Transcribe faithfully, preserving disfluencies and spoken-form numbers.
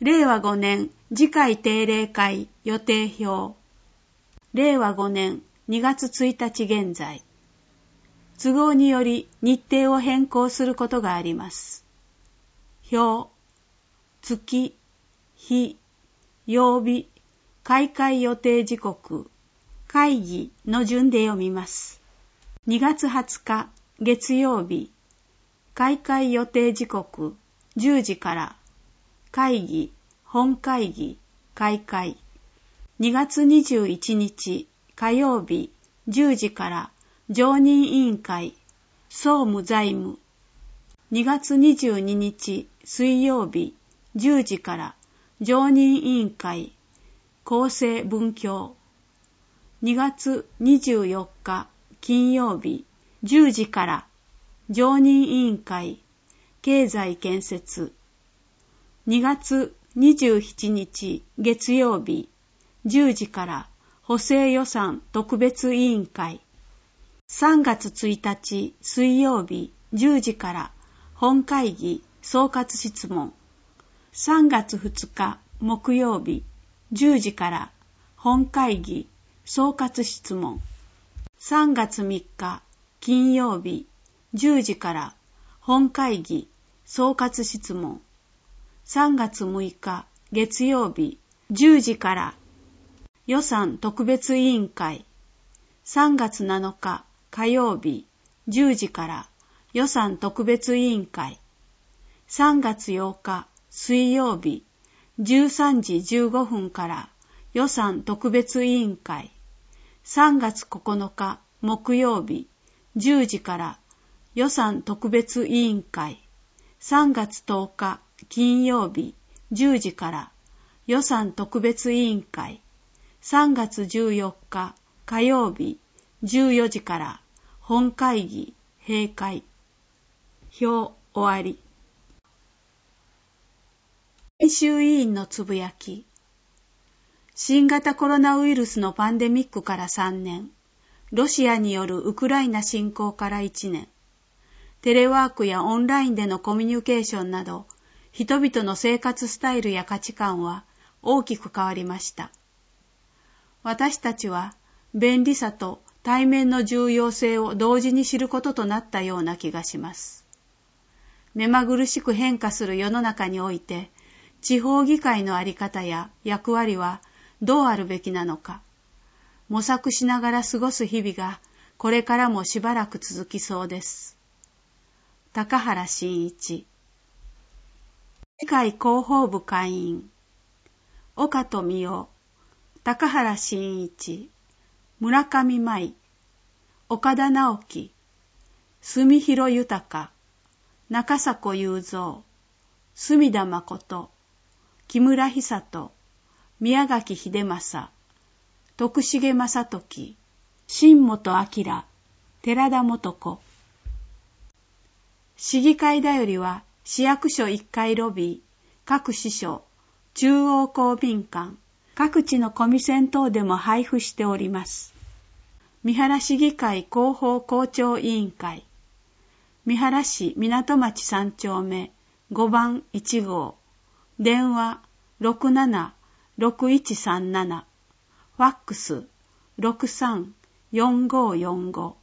れいわごねん次回定例会予定表。れいわごねんにがつついたち現在。都合により日程を変更することがあります。表、月、日、曜日、開会予定時刻、会議の順で読みます。にがつはつか月曜日、開会予定時刻じゅうじから会議、本会議、開会。にがつにじゅういちにち火曜日じゅうじから常任委員会、総務財務。にがつにじゅうににち水曜日じゅうじから常任委員会、厚生文教。にがつにじゅうよっか金曜日じゅうじから常任委員会、経済建設。にがつにじゅうしちにち月曜日じゅうじから補正予算特別委員会。さんがつついたち水曜日じゅうじから本会議総括質問。さんがつふつか木曜日じゅうじから本会議総括質問。さんがつみっか金曜日じゅうじから本会議総括質問。さんがつむいか月曜日じゅうじから予算特別委員会。さんがつなのか火曜日じゅうじから予算特別委員会。さんがつようか水曜日じゅうさんじじゅうごふんから予算特別委員会。さんがつここのか木曜日じゅうじから予算特別委員会。さんがつとおか金曜日じゅうじから予算特別委員会。さんがつじゅうよっか火曜日じゅうよじから本会議閉会。表終わり。編集委員のつぶやき。新型コロナウイルスのパンデミックからさんねん、ロシアによるウクライナ侵攻からいちねん、テレワークやオンラインでのコミュニケーションなど、人々の生活スタイルや価値観は大きく変わりました。私たちは便利さと対面の重要性を同時に知ることとなったような気がします。目まぐるしく変化する世の中において、地方議会の在り方や役割はどうあるべきなのか、模索しながら過ごす日々がこれからもしばらく続きそうです。高原真一。議会広報部会員、岡富夫、高原真一、村上舞、岡田直樹、住広豊、中迫雄三、隅田誠、木村久人、宮垣秀正、徳重正時、新本明、寺田元子。市議会だよりは市役所いっかいロビー、各支所、中央公民館、各地のコミセン等でも配布しております。三原市議会広報校長委員会、三原市港町さんちょうめごばんいちごう、電話 ろくななろくいちさんなな、ファックス ろくさんよんごよんご。